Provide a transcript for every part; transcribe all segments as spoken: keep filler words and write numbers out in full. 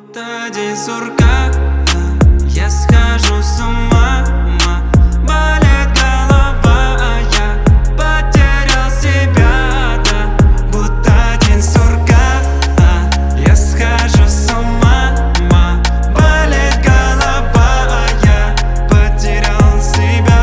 Будто день сурка, я схожу с ума. Болит голова, а я потерял себя, да. Будто день сурка, я схожу с ума. Болит голова, а я потерял себя.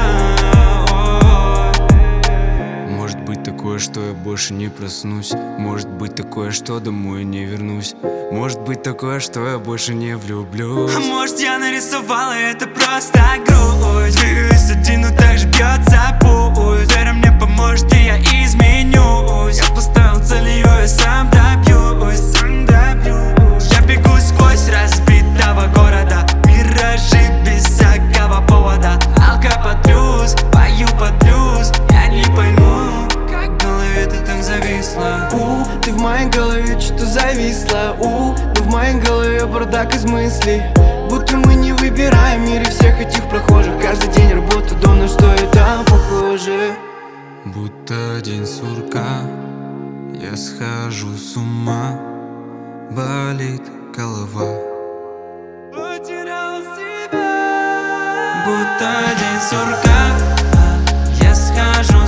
Может быть такое, что я больше не проснусь. Может быть такое, что домой не вернусь. Может быть такое, что я больше не влюблюсь. А может я нарисовала это просто грусть. Двигаюсь один, но так же бьется пульс. Вера мне поможет, и я изменюсь. Я поставил цель, ее я сам добьюсь, сам добьюсь. Я бегу сквозь разбитого города, миражи без всякого повода. Алкопотрюс, пою под блюз. Я не пойму, как в голове ты так зависла. У, ты в моей голове что-то зависла. У, но в моей голове бардак из мыслей. Будто мы не выбираем в мире всех этих прохожих. Каждый день работа, дом, на что это похоже. Будто день сурка, я схожу с ума. Болит голова, потерял себя. Будто день сурка, я схожу